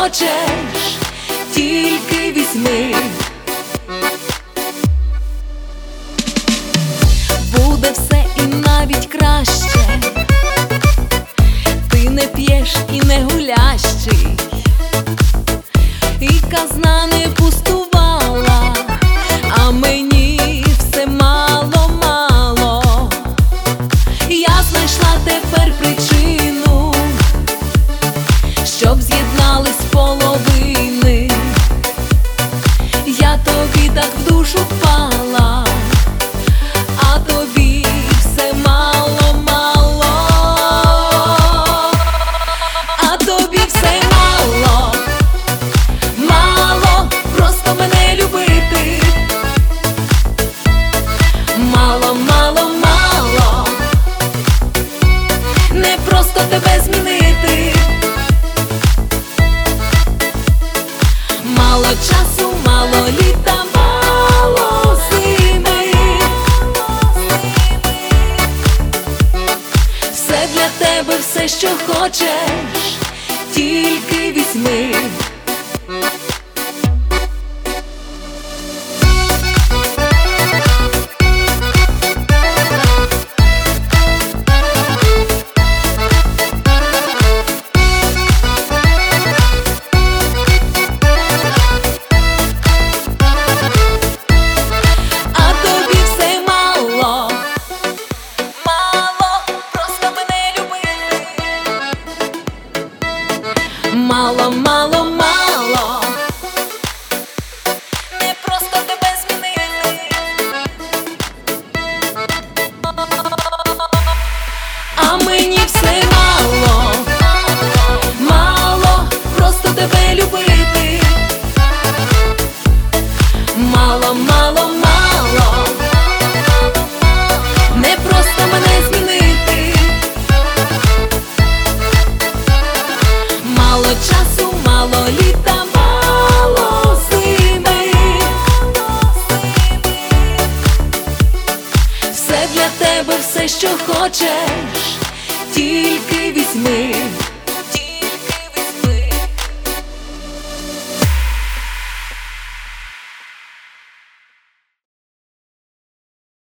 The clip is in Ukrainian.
хочеш, тільки візьми. Буде все і навіть краще. Ти не п'єш і не гулящий, і казна не пустувала, а мені все мало-мало. Я знайшла тепер причину, щоб з'єднались половини. Я тобі так в душу впала, а тобі все мало-мало. А тобі все мало, мало просто мене любити. Мало, мало, мало, не просто тебе змінити. Мало часу, мало літа, мало зими. Все для тебе, все, що хочеш, тільки візьми. Мало, мало, мало, не просто тебе змінити. А мені все мало, мало просто тебе любити. Мало, мало, мало, не просто мене змінити. Мало часу, мало літа, мало зими. Все для тебе, все, що хочеш, тільки візьми.